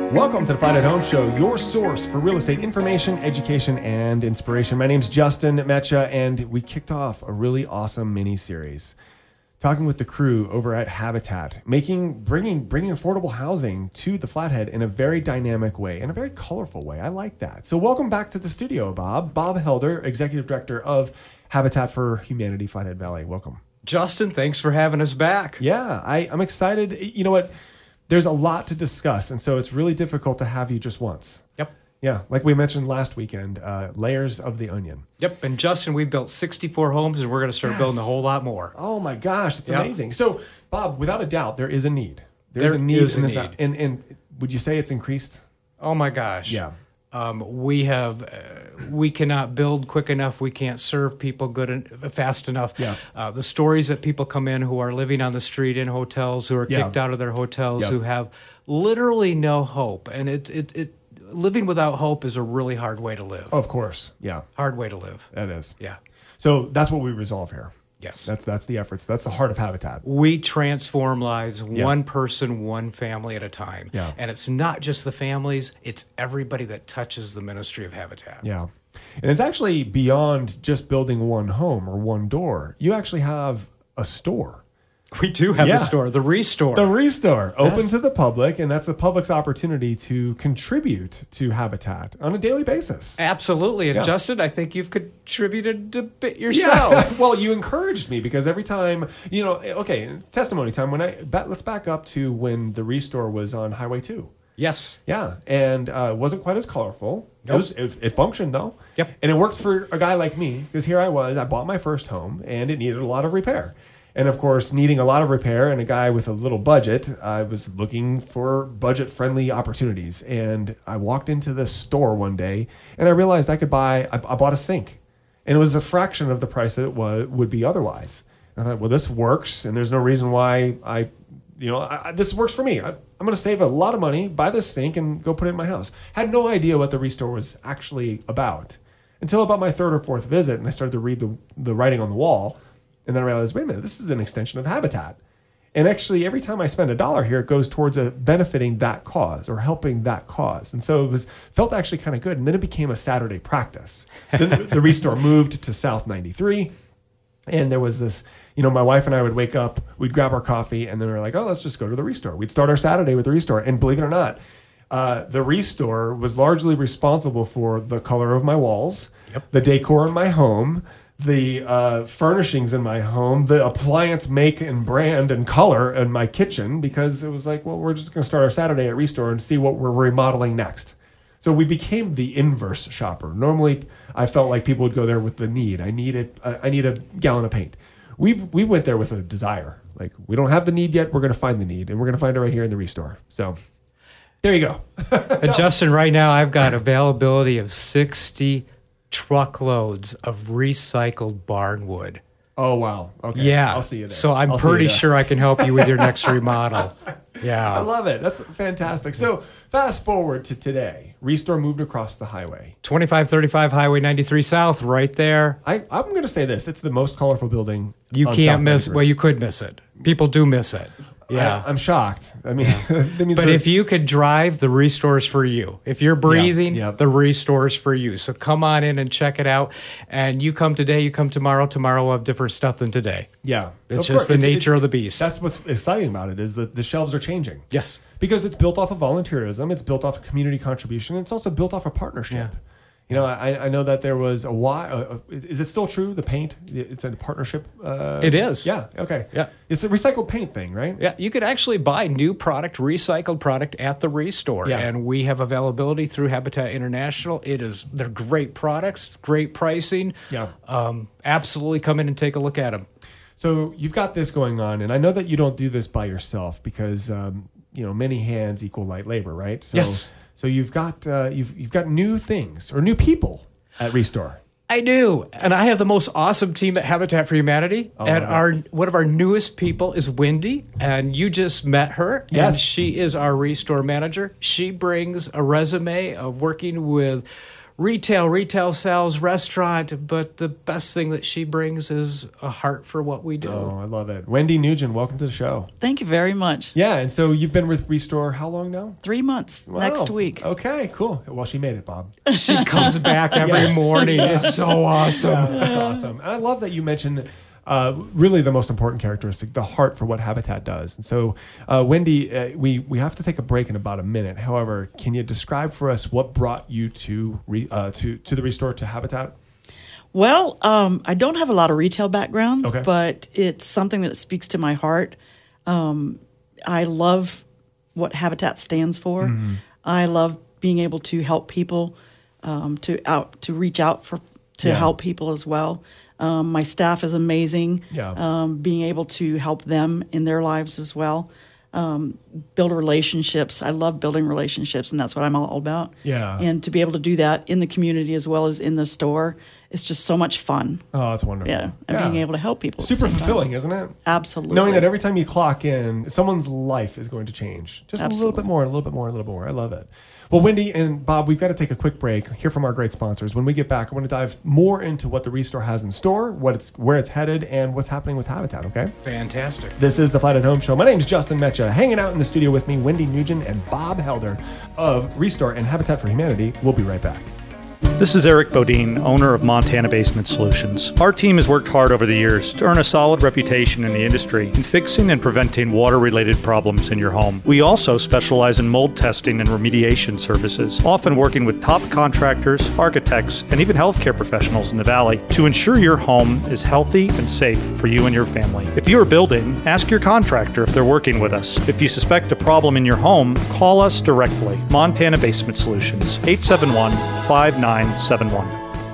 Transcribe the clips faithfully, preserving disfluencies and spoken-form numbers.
Welcome to the Flathead Home Show, your source for real estate information, education, and inspiration. My name's Justin Mecha, and we kicked off a really awesome mini-series talking with the crew over at Habitat, making, bringing, bringing affordable housing to the Flathead in a very dynamic way, in a very colorful way. I like that. So welcome back to the studio, Bob. Bob Helder, Executive Director of Habitat for Humanity Flathead Valley. Welcome. Justin, thanks for having us back. Yeah, I, I'm excited. You know what? There's a lot to discuss, and so it's really difficult to have you just once. Yep. Yeah, like we mentioned last weekend, uh, layers of the onion. Yep, and Justin, we built sixty-four homes, and we're going to start yes. building a whole lot more. Oh my gosh, it's yep. amazing. So, Bob, without a doubt, there is a need. There's there a need is in a this. need. And, and would you say it's increased? Oh my gosh. Yeah. Um, we have, uh, we cannot build quick enough. We can't serve people good en- fast enough. Yeah. Uh, the stories that people come in who are living on the street in hotels, who are yeah. kicked out of their hotels, yep. who have literally no hope. And it, it, it, living without hope is a really hard way to live. Oh, of course. Yeah. Hard way to live. That is. Yeah. So that's what we resolve here. Yes. That's that's the efforts. That's the heart of Habitat. We transform lives yeah. one person, one family at a time. Yeah. And it's not just the families, it's everybody that touches the ministry of Habitat. Yeah. And it's actually beyond just building one home or one door. You actually have a store. We do have yeah. a store, the Restore. The Restore, open yes. to the public, and that's the public's opportunity to contribute to Habitat on a daily basis. Absolutely. And yeah. Justin, I think you've contributed a bit yourself. Yeah. Well, you encouraged me because every time, you know, okay, testimony time, when I, let's back up to when the Restore was on Highway two. Yes. Yeah, and uh, it wasn't quite as colorful. Nope. It, was, it, it functioned, though. Yep. And it worked for a guy like me because here I was, I bought my first home, and it needed a lot of repair. And of course, needing a lot of repair and a guy with a little budget, I was looking for budget-friendly opportunities. And I walked into this store one day, and I realized I could buy, I, I bought a sink. And it was a fraction of the price that it was, would be otherwise. And I thought, well, this works, and there's no reason why I, you know, I, I, this works for me. I, I'm going to save a lot of money, buy this sink, and go put it in my house. Had no idea what the Restore was actually about until about my third or fourth visit, and I started to read the, the writing on the wall. And then I realized, wait a minute, this is an extension of Habitat. And actually, every time I spend a dollar here, it goes towards a benefiting that cause or helping that cause. And so it was felt actually kind of good. And then it became a Saturday practice. Then the, the Restore moved to South ninety-three. And there was this, you know, my wife and I would wake up, we'd grab our coffee, and then we were like, oh, let's just go to the Restore. We'd start our Saturday with the Restore. And believe it or not, uh, the Restore was largely responsible for the color of my walls, yep. the decor in my home, the uh, furnishings in my home, the appliance make and brand and color in my kitchen, because it was like, well, we're just going to start our Saturday at Restore and see what we're remodeling next. So we became the inverse shopper. Normally, I felt like people would go there with the need. I need it. Uh, I need a gallon of paint. We we went there with a desire. Like, we don't have the need yet. We're going to find the need, and we're going to find it right here in the Restore. So there you go. And Justin, right now I've got availability of sixty truckloads of recycled barnwood. Oh, wow. Okay. Yeah. I'll see you there. So I'm I'll pretty sure I can help you with your next remodel. Yeah. I love it. That's fantastic. So fast forward to today. Restore moved across the highway. twenty-five thirty-five Highway ninety-three South, right there. I, I'm going to say this. It's the most colorful building. You on can't South miss, ninety-three. well, you could miss it. People do miss it. Yeah. I, I'm shocked. I mean, that means But that- if you could drive, the Restore's for you. If you're breathing, yeah. the Restore's for you. So come on in and check it out. And you come today, you come tomorrow. Tomorrow we'll have different stuff than today. yeah, It's Of just course. the It's- nature it's- of the beast. That's what's exciting about it is that the shelves are changing. Yes. Because it's built off of volunteerism, it's built off of community contribution, and it's also built off of partnership. Yeah. You know, I, I know that there was a why. Uh, is, is it still true? The paint, it's a partnership. Uh, It is. Yeah. Okay. Yeah. It's a recycled paint thing, right? Yeah, you could actually buy new product, recycled product at the Restore. Yeah. And we have availability through Habitat International. It is, they're great products, great pricing. Yeah. Um, absolutely come in and take a look at them. So you've got this going on, and I know that you don't do this by yourself because um, you know many hands equal light labor, right? So, Yes. So you've got uh, you've you've got new things or new people at Restore. I do, and I have the most awesome team at Habitat for Humanity. Oh, and wow. our one of our newest people is Wendy, and you just met her. Yes. And she is our Restore manager. She brings a resume of working with retail, retail sales, restaurant, but the best thing that she brings is a heart for what we do. Oh, I love it. Wendy Nugent, welcome to the show. Thank you very much. Yeah, and so you've been with Restore how long now? Three months Wow. next week. Okay, cool. Well, she made it, Bob. She comes back every morning. It's so awesome. Yeah, that's awesome. And I love that you mentioned uh, really the most important characteristic, the heart for what Habitat does. And so, uh, Wendy, uh, we, we have to take a break in about a minute. However, can you describe for us what brought you to re, uh, to, to the Restore, to Habitat? Well, um, I don't have a lot of retail background, Okay. but it's something that speaks to my heart. Um, I love what Habitat stands for. Mm-hmm. I love being able to help people, um, to out to reach out for to Yeah. help people as well. Um, my staff is amazing. Yeah. Um, being able to help them in their lives as well. Um, build relationships. I love building relationships, and that's what I'm all about. Yeah. And to be able to do that in the community as well as in the store, it's just so much fun. Oh, that's wonderful. Yeah, and being able to help people. at the Super same time. fulfilling, isn't it? Absolutely. Knowing that every time you clock in, someone's life is going to change. Just a little Absolutely. bit more, a little bit more, a little bit more. I love it. Well, Wendy and Bob, we've got to take a quick break, hear from our great sponsors. When we get back, I want to dive more into what the Restore has in store, what it's, where it's headed, and what's happening with Habitat, okay? Fantastic. This is the Flight at Home Show. My name is Justin Metcha. Hanging out in the studio with me, Wendy Nugent and Bob Helder of Restore and Habitat for Humanity. We'll be right back. This is Eric Bodine, owner of Montana Basement Solutions. Our team has worked hard over the years to earn a solid reputation in the industry in fixing and preventing water-related problems in your home. We also specialize in mold testing and remediation services, often working with top contractors, architects, and even healthcare professionals in the Valley to ensure your home is healthy and safe for you and your family. If you are building, ask your contractor if they're working with us. If you suspect a problem in your home, call us directly. Montana Basement Solutions, eight seven one, five nine seven one.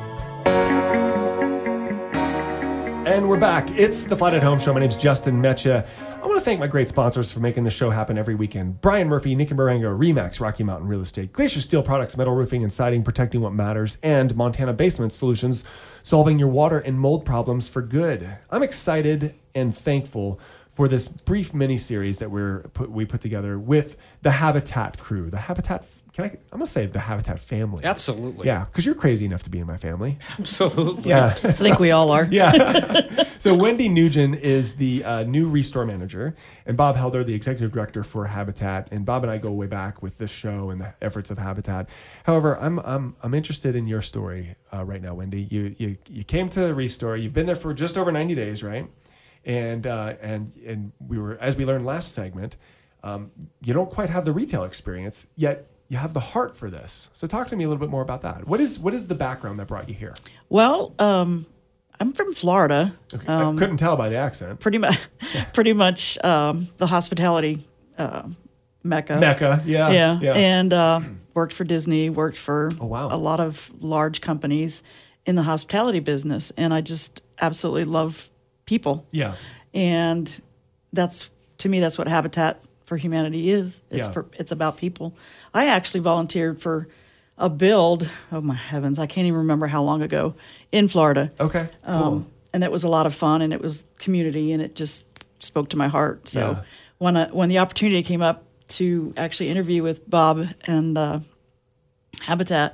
And we're back. It's the Flight at Home Show. My name's Justin Metcha. I want to thank my great sponsors for making the show happen every weekend. Brian Murphy, Nick and Marengo, Remax, Rocky Mountain Real Estate, Glacier Steel Products, metal roofing and siding, protecting what matters, and Montana Basement Solutions, solving your water and mold problems for good. I'm excited and thankful for this brief mini-series that we're put, we put together with the Habitat crew. The Habitat, can I, I'm going to say the Habitat family. Absolutely. Yeah, because you're crazy enough to be in my family. Absolutely. Yeah. I think we all are. Yeah. So Wendy Nugent is the uh, new Restore manager, and Bob Helder, the executive director for Habitat. And Bob and I go way back with this show and the efforts of Habitat. However, I'm I'm I'm interested in your story uh, right now, Wendy. You you you came to Restore. You've been there for just over ninety days, right? And uh, and and we were, as we learned last segment, um, you don't quite have the retail experience yet. You have the heart for this. So talk to me a little bit more about that. What is what is the background that brought you here? Well, um, I'm from Florida. Okay. Um, I couldn't tell by the accent. pretty much, pretty much um, the hospitality uh, mecca. Mecca, yeah, yeah, yeah. And uh, worked for Disney. Worked for Oh, wow. a lot of large companies in the hospitality business, and I just absolutely love people. Yeah. And that's, to me, that's what Habitat for Humanity is. It's Yeah. for it's about people. I actually volunteered for a build. Oh my heavens, I can't even remember how long ago in Florida. Okay. Cool. Um, and that was a lot of fun, and it was community, and it just spoke to my heart. So Yeah. when I, when the opportunity came up to actually interview with Bob and uh, Habitat,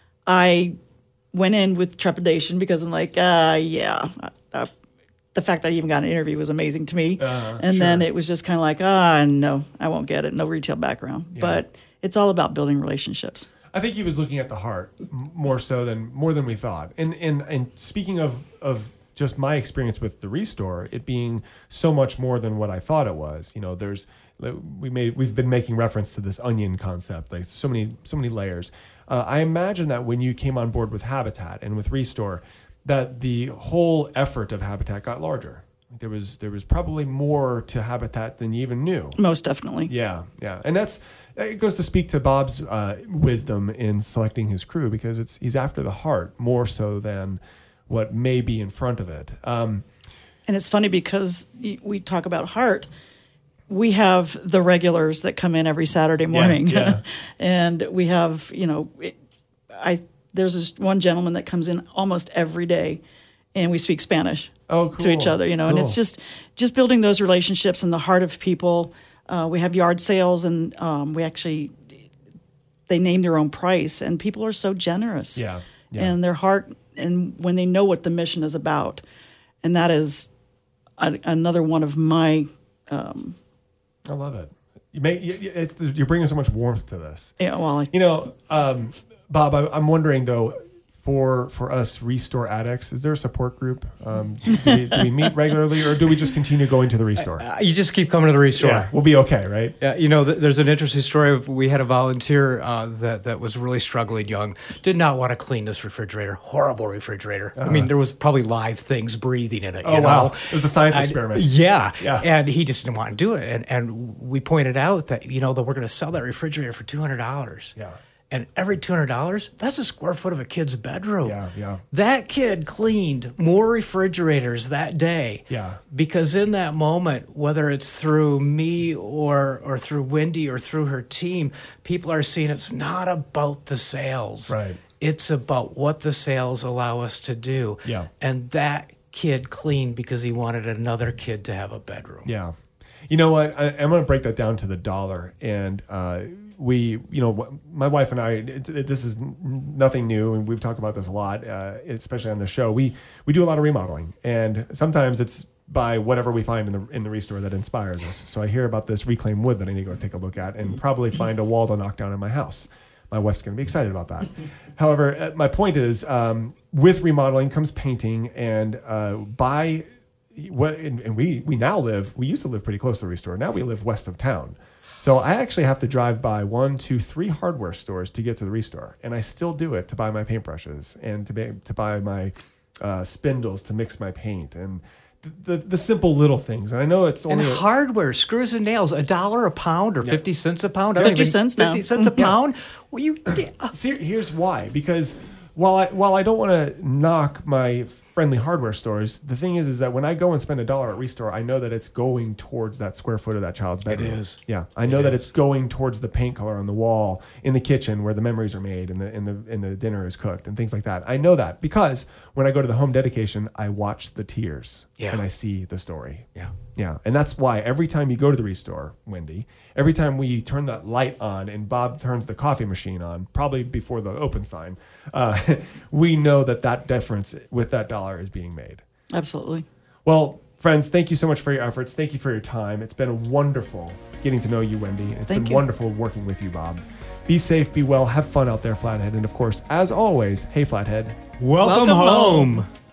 I went in with trepidation because I'm like, uh, yeah. Uh, the fact that I even got an interview was amazing to me. Uh, and then sure. it was just kind of like, ah, no, I won't get it. No retail background. But it's all about building relationships. I think he was looking at the heart m- more so than more than we thought. And and and speaking of of just my experience with the Restore, it being so much more than what I thought it was. You know, there's we made we've been making reference to this onion concept, like so many so many layers. Uh, I imagine that when you came on board with Habitat and with Restore, that the whole effort of Habitat got larger. There was there was probably more to Habitat than you even knew. Most definitely. Yeah, yeah, and that's it goes to speak to Bob's uh, wisdom in selecting his crew, because it's he's after the heart more so than what may be in front of it. Um, And it's funny because y- we talk about heart. We have the regulars that come in every Saturday morning, yeah. and we have, you know, it, I there's this one gentleman that comes in almost every day, and we speak Spanish Oh, to each cool. other, you know, and it's Cool. just just building those relationships in the heart of people. Uh, we have yard sales, and um, we actually they name their own price, and people are so generous. Yeah, yeah. And their heart, and when they know what the mission is about, and that is a, another one of my. Um, I love it. You make you, it's, you're bringing so much warmth to this. yeah, well, I, You know, um, Bob, I, I'm wondering though, for for us Restore addicts, is there a support group? Um, do, we, do we meet regularly, or do we just continue going to the Restore? Uh, you just keep coming to the Restore. Yeah, we'll be okay, right? Yeah, you know, th- there's an interesting story of we had a volunteer uh, that that was really struggling young, did not want to clean this refrigerator, horrible refrigerator. I mean, there was probably live things breathing in it. Oh you know? wow, it was a science And- experiment. yeah, Yeah. and he just didn't want to do it. And and we pointed out that you know that we're going to sell that refrigerator for two hundred dollars. Yeah. And every two hundred dollars, that's a square foot of a kid's bedroom. Yeah, yeah. That kid cleaned more refrigerators that day. Yeah. Because in that moment, whether it's through me or or through Wendy or through her team, people are seeing it's not about the sales. Right. It's about what the sales allow us to do. Yeah. And that kid cleaned because he wanted another kid to have a bedroom. Yeah. You know what? I, I'm going to break that down to the dollar. And uh, we, you know, my wife and I, it, it, this is n- nothing new, and we've talked about this a lot, uh, especially on the show. We we do a lot of remodeling, and sometimes it's by whatever we find in the in the Restore that inspires us. So I hear about this reclaimed wood that I need to go take a look at, and probably find a wall to knock down in my house. My wife's going to be excited about that. However, uh, my point is, um, with remodeling comes painting, and uh, by what and, and we we now live. We used to live pretty close to the Restore. Now we live west of town, so I actually have to drive by one, two, three hardware stores to get to the Restore, and I still do it to buy my paintbrushes and to be, to buy my uh, spindles to mix my paint and the, the the simple little things. And I know it's And only a- hardware, screws and nails, a dollar a pound or fifty cents a pound. I don't fifty even- cents now. Fifty cents a Yeah. pound. Well, you. See, here's why. Because while I while I don't want to knock my friendly hardware stores, the thing is, is that when I go and spend a dollar at Restore, I know that it's going towards that square foot of that child's bedroom. is. Yeah, I know It that is. it's going towards the paint color on the wall in the kitchen where the memories are made and the and the and the dinner is cooked and things like that. I know that because when I go to the home dedication, I watch the tears Yeah. and I see the story. Yeah. Yeah, and that's why every time you go to the Restore, Wendy, every time we turn that light on and Bob turns the coffee machine on, probably before the open sign, uh, we know that that difference with that dollar is being made. absolutely. Well, friends, thank you so much for your efforts. Thank you for your time. It's been wonderful getting to know you, Wendy. It's Thank been you. wonderful working with you, Bob. Be safe, be well, have fun out there, Flathead. And of course, as always, hey, Flathead. Welcome, Welcome home. home.